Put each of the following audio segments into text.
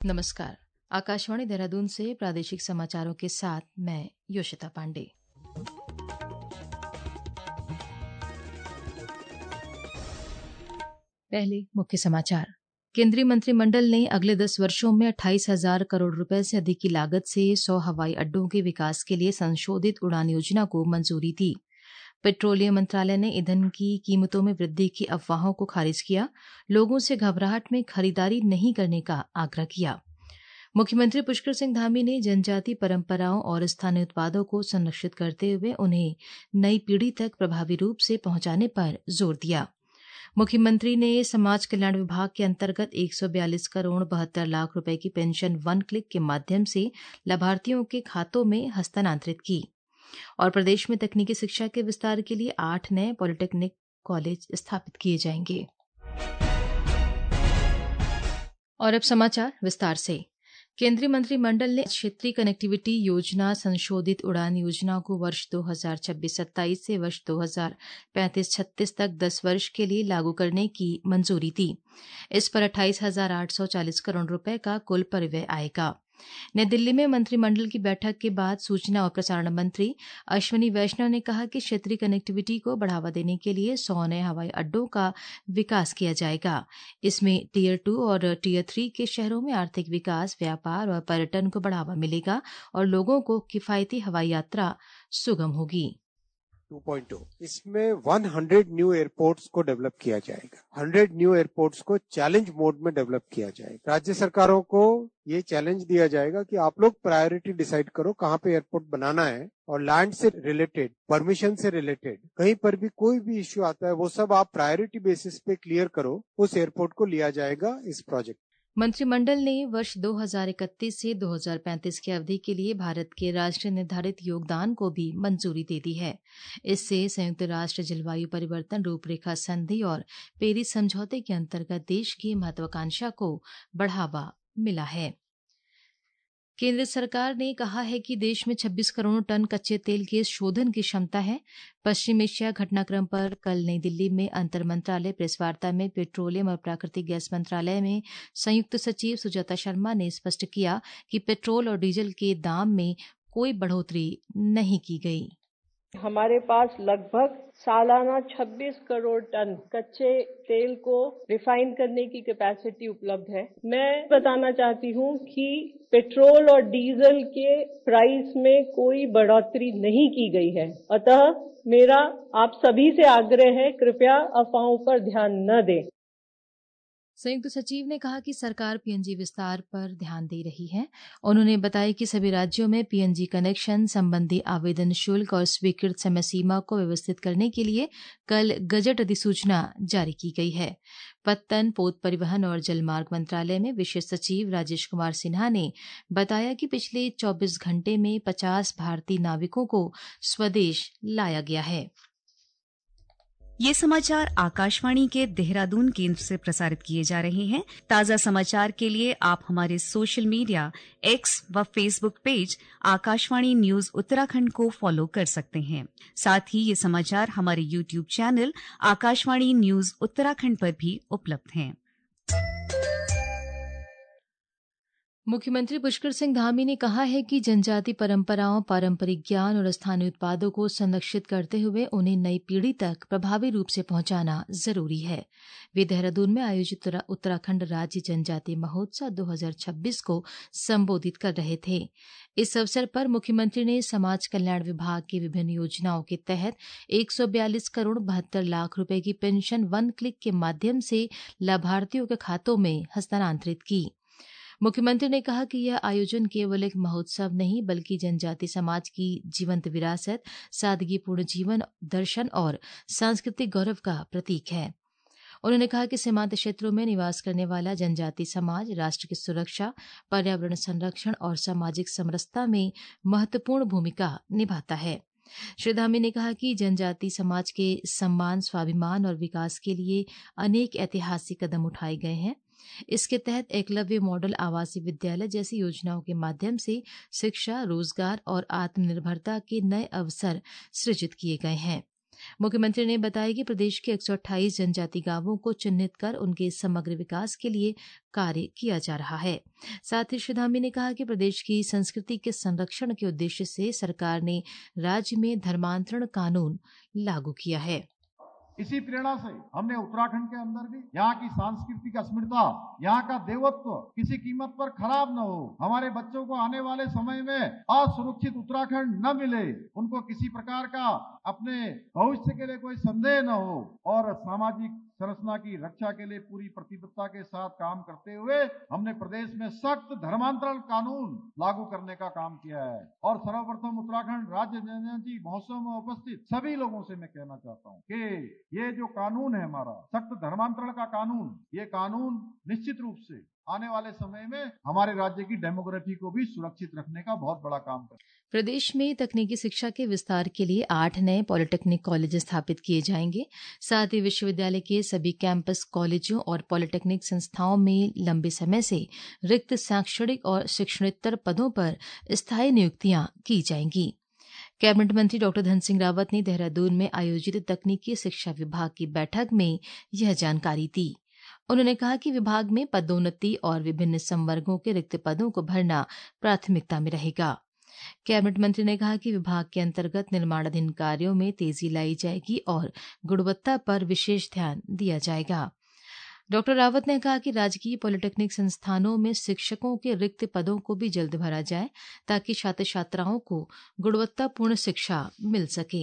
नमस्कार। आकाशवाणी देहरादून से प्रादेशिक समाचारों के साथ मैं योशिता पांडे। पहले मुख्य समाचार। केंद्रीय मंत्रिमंडल ने अगले 10 वर्षों में 28,000 करोड़ रुपए से अधिक की लागत से 100 हवाई अड्डों के विकास के लिए संशोधित उड़ान योजना को मंजूरी दी। पेट्रोलियम मंत्रालय ने ईंधन की कीमतों में वृद्धि की अफवाहों को खारिज किया। लोगों से घबराहट में खरीदारी नहीं करने का आग्रह किया। मुख्यमंत्री पुष्कर सिंह धामी ने जनजाति परंपराओं और स्थानीय उत्पादों को संरक्षित करते हुए उन्हें नई पीढ़ी तक प्रभावी रूप से पहुंचाने पर जोर दिया। मुख्यमंत्री ने समाज कल्याण विभाग के अंतर्गत 142 करोड़ 72 लाख रुपए की पेंशन वन क्लिक के माध्यम से लाभार्थियों के खातों में हस्तांतरित की। और प्रदेश में तकनीकी शिक्षा के विस्तार के लिए 8 नए पॉलिटेक्निक कॉलेज स्थापित किए जाएंगे। और अब समाचार विस्तार से। केंद्रीय मंत्रिमंडल ने क्षेत्रीय कनेक्टिविटी योजना संशोधित उड़ान योजना को वर्ष 2026-27 से वर्ष 2035-36 तक 10 वर्ष के लिए लागू करने की मंजूरी दी। इस पर 28,840 करोड़ रुपए का कुल परिव्यय आएगा। नई दिल्ली में मंत्रिमंडल की बैठक के बाद सूचना और प्रसारण मंत्री अश्विनी वैष्णव ने कहा कि क्षेत्रीय कनेक्टिविटी को बढ़ावा देने के लिए 100 नए हवाई अड्डों का विकास किया जाएगा। इसमें टियर 2 और टियर 3 के शहरों में आर्थिक विकास, व्यापार और पर्यटन को बढ़ावा मिलेगा और लोगों को किफायती हवाई यात्रा सुगम होगी। 2.0 इसमें 100 न्यू एयरपोर्ट्स को डेवलप किया जाएगा। 100 न्यू एयरपोर्ट्स को चैलेंज मोड में डेवलप किया जाएगा। राज्य सरकारों को ये चैलेंज दिया जाएगा कि आप लोग प्रायोरिटी डिसाइड करो कहाँ पे एयरपोर्ट बनाना है और लैंड से रिलेटेड, परमिशन से रिलेटेड कहीं पर भी कोई भी इश्यू आता है वो सब आप प्रायोरिटी बेसिस पे क्लियर करो, उस एयरपोर्ट को लिया जाएगा इस प्रोजेक्ट। मंत्रिमंडल ने वर्ष 2031 से 2035 की अवधि के लिए भारत के राष्ट्रीय निर्धारित योगदान को भी मंजूरी दे दी है। इससे संयुक्त राष्ट्र जलवायु परिवर्तन रूपरेखा संधि और पेरिस समझौते के अंतर्गत देश की महत्वाकांक्षा को बढ़ावा मिला है। केंद्र सरकार ने कहा है कि देश में 26 करोड़ टन कच्चे तेल के शोधन की क्षमता है। पश्चिम एशिया घटनाक्रम पर कल नई दिल्ली में अंतर मंत्रालय प्रेस वार्ता में पेट्रोलियम और प्राकृतिक गैस मंत्रालय में संयुक्त सचिव सुजाता शर्मा ने स्पष्ट किया कि पेट्रोल और डीजल के दाम में कोई बढ़ोतरी नहीं की गई। हमारे पास लगभग सालाना 26 करोड़ टन कच्चे तेल को रिफाइन करने की कैपेसिटी उपलब्ध है। मैं बताना चाहती हूँ कि पेट्रोल और डीजल के प्राइस में कोई बढ़ोतरी नहीं की गई है। अतः मेरा आप सभी से आग्रह है, कृपया अफवाहों पर ध्यान न दें। संयुक्त सचिव ने कहा कि सरकार पीएनजी विस्तार पर ध्यान दे रही है। उन्होंने बताया कि सभी राज्यों में पीएनजी कनेक्शन संबंधी आवेदन शुल्क और स्वीकृत समय सीमा को व्यवस्थित करने के लिए कल गजट अधिसूचना जारी की गई है। पत्तन, पोत परिवहन और जलमार्ग मंत्रालय में विशेष सचिव राजेश कुमार सिन्हा ने बताया कि पिछले 24 घंटे में 50 भारतीय नाविकों को स्वदेश लाया गया है। ये समाचार आकाशवाणी के देहरादून केंद्र से प्रसारित किए जा रहे हैं। ताज़ा समाचार के लिए आप हमारे सोशल मीडिया एक्स व Facebook page Akashvani news Uttarakhand को फॉलो कर सकते हैं। साथ ही ये समाचार हमारे YouTube channel Akashvani news Uttarakhand पर भी उपलब्ध हैं। मुख्यमंत्री पुष्कर सिंह धामी ने कहा है कि जनजाति परंपराओं, पारंपरिक ज्ञान और स्थानीय उत्पादों को संरक्षित करते हुए उन्हें नई पीढ़ी तक प्रभावी रूप से पहुंचाना जरूरी है। वे देहरादून में आयोजित उत्तराखंड राज्य जनजाति महोत्सव 2026 को संबोधित कर रहे थे। इस अवसर पर मुख्यमंत्री ने समाज कल्याण विभाग की विभिन्न योजनाओं के तहत 142 करोड़ 72 लाख रुपए की पेंशन वन क्लिक के माध्यम से लाभार्थियों के खातों में हस्तांतरित की। मुख्यमंत्री ने कहा कि यह आयोजन केवल एक महोत्सव नहीं बल्कि जनजाति समाज की जीवंत विरासत, सादगीपूर्ण जीवन दर्शन और सांस्कृतिक गौरव का प्रतीक है। उन्होंने कहा कि सीमांत क्षेत्रों में निवास करने वाला जनजाति समाज राष्ट्र की सुरक्षा, पर्यावरण संरक्षण और सामाजिक समरसता में महत्वपूर्ण भूमिका निभाता है। श्री धामी ने कहा कि जनजाति समाज के सम्मान, स्वाभिमान और विकास के लिए अनेक ऐतिहासिक कदम उठाए गए हैं। इसके तहत एकलव्य मॉडल आवासीय विद्यालय जैसी योजनाओं के माध्यम से शिक्षा, रोजगार और आत्मनिर्भरता के नए अवसर सृजित किए गए हैं। मुख्यमंत्री ने बताया कि प्रदेश के 128 जनजाति गांवों को चिन्हित कर उनके समग्र विकास के लिए कार्य किया जा रहा है। साथ ही श्री धामी ने कहा कि प्रदेश की संस्कृति के संरक्षण के उद्देश्य से सरकार ने राज्य में धर्मांतरण कानून लागू किया है। इसी प्रेरणा से हमने उत्तराखंड के अंदर भी यहाँ की सांस्कृतिक अस्मिता, यहाँ का देवत्व किसी कीमत पर खराब न हो, हमारे बच्चों को आने वाले समय में असुरक्षित उत्तराखंड न मिले, उनको किसी प्रकार का अपने भविष्य के लिए कोई संदेह न हो और सामाजिक संरचना की रक्षा के लिए पूरी प्रतिबद्धता के साथ काम करते हुए हमने प्रदेश में सख्त धर्मांतरण कानून लागू करने का काम किया है। और सर्वप्रथम उत्तराखंड राज्य जनजाति महोत्सव में उपस्थित सभी लोगों से मैं कहना चाहता हूँ कि ये जो कानून है हमारा सख्त धर्मांतरण का कानून, ये कानून निश्चित रूप से आने वाले समय में हमारे राज्य की डेमोग्राफी को भी सुरक्षित रखने का बहुत बड़ा काम कर। प्रदेश में तकनीकी शिक्षा के विस्तार के लिए 8 नए पॉलिटेक्निक कॉलेज स्थापित किए जाएंगे। साथ ही विश्वविद्यालय के सभी कैंपस कॉलेजों और पॉलिटेक्निक संस्थाओं में लंबे समय से रिक्त शैक्षणिक और शिक्षणेत्तर पदों पर स्थायी नियुक्तियां की जाएंगी। कैबिनेट मंत्री डॉ धन सिंह रावत ने देहरादून में आयोजित तकनीकी शिक्षा विभाग की बैठक में यह जानकारी दी। उन्होंने कहा कि विभाग में पदोन्नति और विभिन्न संवर्गों के रिक्त पदों को भरना प्राथमिकता में रहेगा। कैबिनेट मंत्री ने कहा कि विभाग के अंतर्गत निर्माणाधीन कार्यों में तेजी लाई जाएगी और गुणवत्ता पर विशेष ध्यान दिया जाएगा। डॉ रावत ने कहा कि राजकीय पॉलिटेक्निक संस्थानों में शिक्षकों के रिक्त पदों को भी जल्द भरा जाए ताकि छात्र छात्राओं को गुणवत्तापूर्ण शिक्षा मिल सके।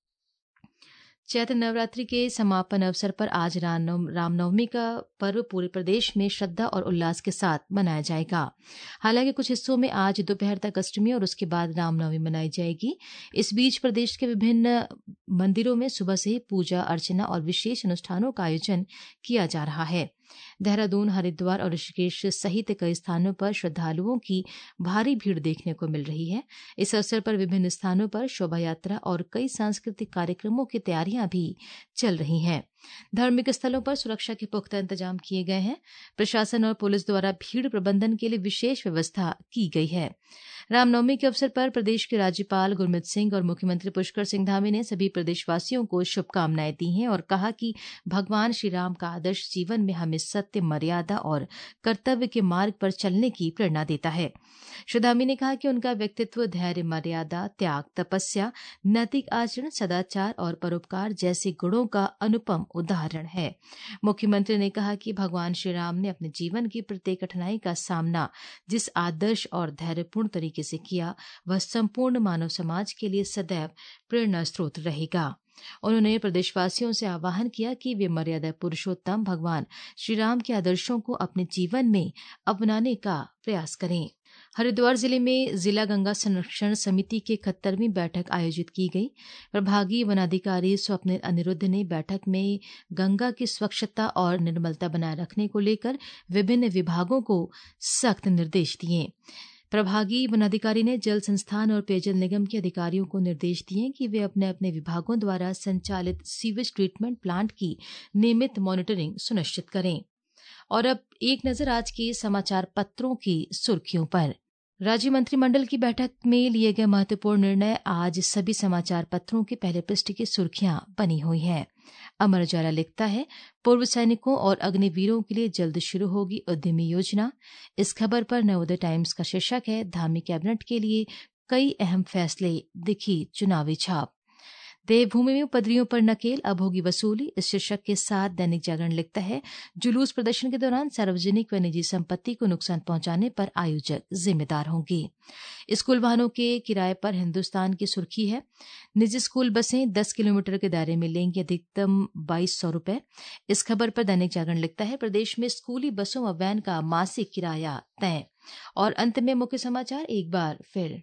चैत्र नवरात्रि के समापन अवसर पर आज रामनवमी का पर्व पूरे प्रदेश में श्रद्धा और उल्लास के साथ मनाया जाएगा। हालांकि कुछ हिस्सों में आज दोपहर तक अष्टमी और उसके बाद रामनवमी मनाई जाएगी। इस बीच प्रदेश के विभिन्न मंदिरों में सुबह से ही पूजा अर्चना और विशेष अनुष्ठानों का आयोजन किया जा रहा है। देहरादून, हरिद्वार और ऋषिकेश सहित कई स्थानों पर श्रद्धालुओं की भारी भीड़ देखने को मिल रही है। इस अवसर पर विभिन्न स्थानों पर शोभा यात्रा और कई सांस्कृतिक कार्यक्रमों की तैयारियां भी चल रही हैं। धार्मिक स्थलों पर सुरक्षा के पुख्ता इंतजाम किए गए हैं। प्रशासन और पुलिस द्वारा भीड़ प्रबंधन के लिए विशेष व्यवस्था की गई है। रामनवमी के अवसर पर प्रदेश के राज्यपाल गुरमीत सिंह और मुख्यमंत्री पुष्कर सिंह धामी ने सभी प्रदेशवासियों को शुभकामनाएं दी हैं और कहा कि भगवान श्री राम का आदर्श जीवन में हमें सत्य, मर्यादा और कर्तव्य के मार्ग पर चलने की प्रेरणा देता है। श्री धामी ने कहा कि उनका व्यक्तित्व धैर्य, मर्यादा, त्याग, तपस्या, नैतिक आचरण, सदाचार और परोपकार जैसे गुणों का अनुपम उदाहरण है। मुख्यमंत्री ने कहा कि भगवान श्री राम ने अपने जीवन की प्रत्येक कठिनाई का सामना जिस आदर्श और धैर्यपूर्ण तरीके से किया, वह संपूर्ण मानव समाज के लिए सदैव प्रेरणा स्रोत रहेगा। उन्होंने प्रदेशवासियों से आह्वान किया कि वे मर्यादा पुरुषोत्तम भगवान श्री राम के आदर्शों को अपने जीवन में अपनाने का प्रयास करें। हरिद्वार जिले में जिला गंगा संरक्षण समिति की 71वीं बैठक आयोजित की गई। प्रभागीय वनाधिकारी स्वप्निल अनिरुद्ध ने बैठक में गंगा की स्वच्छता और निर्मलता बनाए रखने को लेकर विभिन्न विभागों को सख्त निर्देश दिए। प्रभागीय वनाधिकारी ने जल संस्थान और पेयजल निगम के अधिकारियों को निर्देश दिए कि वे अपने अपने विभागों द्वारा संचालित सीवेज ट्रीटमेंट प्लांट की नियमित मॉनिटरिंग सुनिश्चित करें। और अब एक नजर आज के समाचार पत्रों की सुर्खियों पर। राज्य मंत्रिमंडल की बैठक में लिए गए महत्वपूर्ण निर्णय आज सभी समाचार पत्रों के पहले पृष्ठ की सुर्खियां बनी हुई हैं। अमर उजाला लिखता है, पूर्व सैनिकों और अग्निवीरों के लिए जल्द शुरू होगी उद्यमी योजना। इस खबर पर नवोदय टाइम्स का शीर्षक है, धामी कैबिनेट के लिए कई अहम फैसले, दिखी चुनावी छाप। देवभूमि में उपद्रवियों पर नकेल, अब होगी वसूली। इस शीर्षक के साथ दैनिक जागरण लिखता है, जुलूस प्रदर्शन के दौरान सार्वजनिक व निजी संपत्ति को नुकसान पहुंचाने पर आयोजक जिम्मेदार होंगे। स्कूल वाहनों के किराए पर हिंदुस्तान की सुर्खी है, निजी स्कूल बसें 10 किलोमीटर के दायरे में लेंगी अधिकतम 2200 रुपए। इस खबर पर दैनिक जागरण लिखता है, प्रदेश में स्कूली बसों व वैन का मासिक किराया तय। और अंत में मुख्य समाचार एक बार फिर।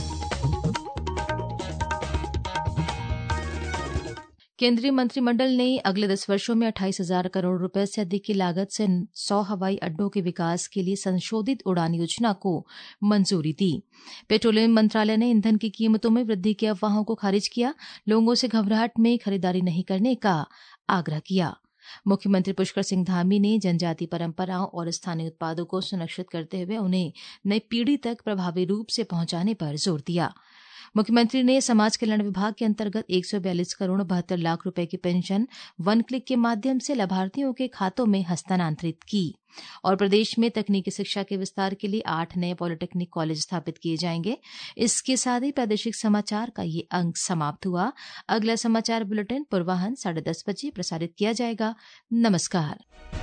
केंद्रीय मंत्रिमंडल ने अगले 10 वर्षों में 28,000 करोड़ रुपए से अधिक की लागत से 100 हवाई अड्डों के विकास के लिए संशोधित उड़ान योजना को मंजूरी दी। पेट्रोलियम मंत्रालय ने ईंधन की कीमतों में वृद्धि की अफवाहों को खारिज किया। लोगों से घबराहट में खरीदारी नहीं करने का आग्रह किया। मुख्यमंत्री पुष्कर सिंह धामी ने जनजाति परंपराओं और स्थानीय उत्पादों को संरक्षित करते हुए उन्हें नई पीढ़ी तक प्रभावी रूप से पहुंचाने पर जोर दिया। मुख्यमंत्री ने समाज कल्याण विभाग के अंतर्गत 142 करोड़ 72 लाख रुपए की पेंशन वन क्लिक के माध्यम से लाभार्थियों के खातों में हस्तांतरित की। और प्रदेश में तकनीकी शिक्षा के विस्तार के लिए 8 नए पॉलिटेक्निक कॉलेज स्थापित किए जाएंगे। इसके साथ ही प्रादेशिक समाचार का ये अंक समाप्त हुआ। अगला समाचार बुलेटिन पूर्वाह्न 10:30 बजे प्रसारित किया जाएगा। नमस्कार।